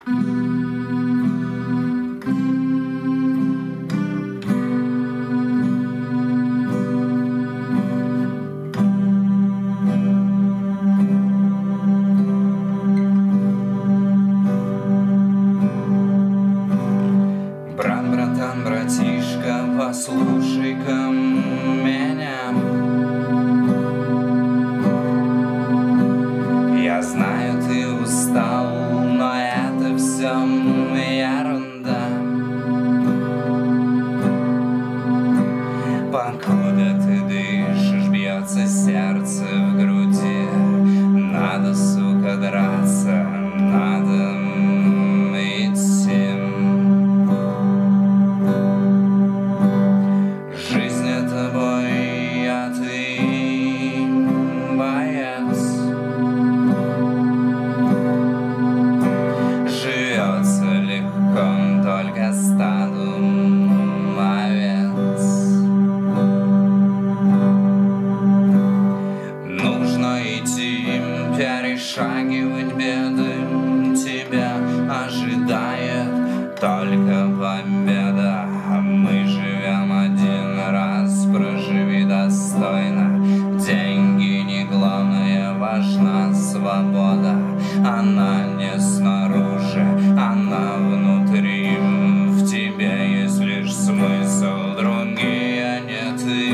Брат, братан, братишка, послушай-ка меня. Я знаю, ты устал, но это все ерунда. Покуда ты дышишь, бьется сердце в груди. Надо, сука, драться, надо идти. Жизнь — это бой, а ты боец. Живется легко только стаду овец. Нужно идти, перешагивать беды. Тебя ожидает только победа. Мы живем один раз, проживи достойно. Деньги не главное, важна свобода. Она не снаружи, она внутри. В тебе есть лишь смысл, другие не ты.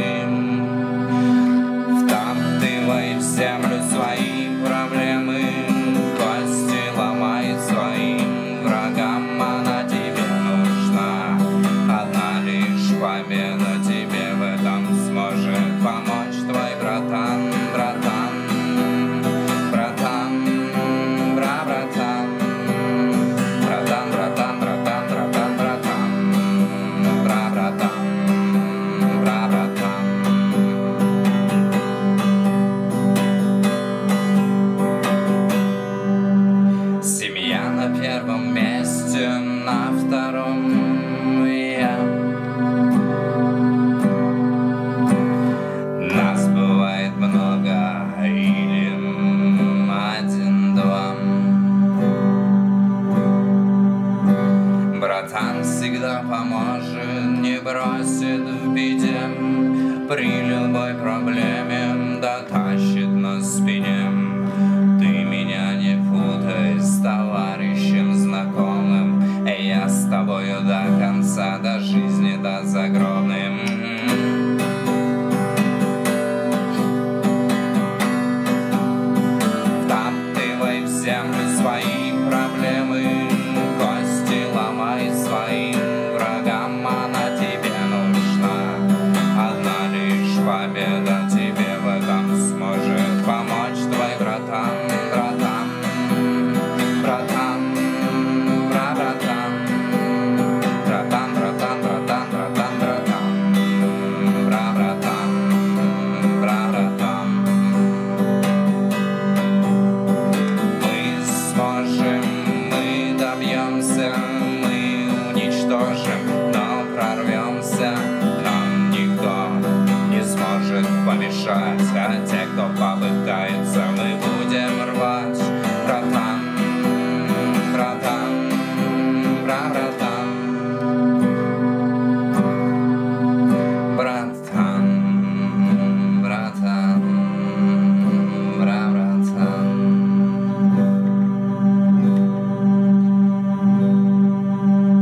Втаптывай в землю свои проблемы, кости ломай своим врагам. Она тебе нужна, одна лишь победа тебе в этом сможет помочь твой братан, братан, братан, братан, братан, братан, братан, братан, братан, братан, братан. Семья на первом месте, на втором я. Нас бывает много или один-два. Братан всегда поможет, не бросит в беде. При любой проблеме